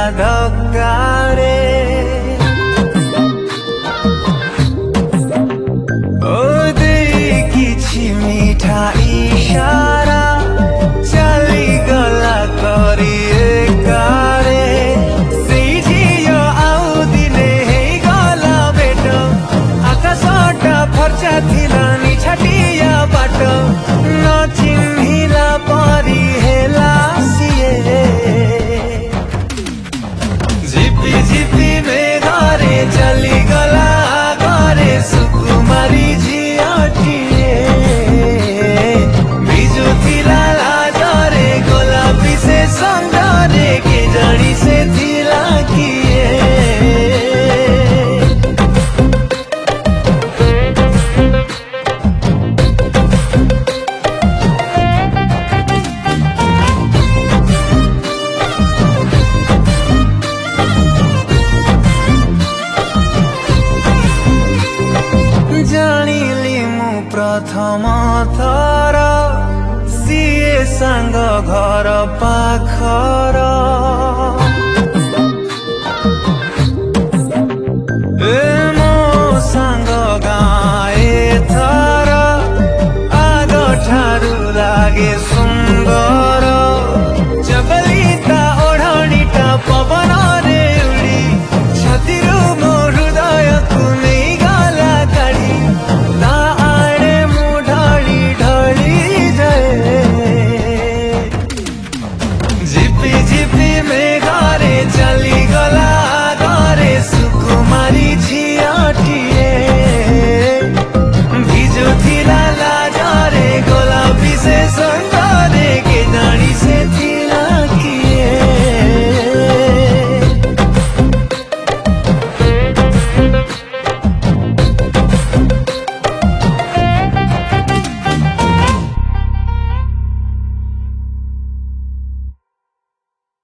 धक्कारे ओ देखिछि मीठा इशारा चली गला करी एकारे से झियो आउ दिने हे गला बेट आकाशटा फर्चा थिला नि छाटिया बाट न चिन्हिला परी हेला सिए झिपी झिपी मेघरे चली गला घरे सुकुमारी झियाटिए बिजु थिला लाजरे गोलापी से संगरे के जड़ी से थिला किए जानिली मु प्रथम थर सीए सांग घर पाखर ए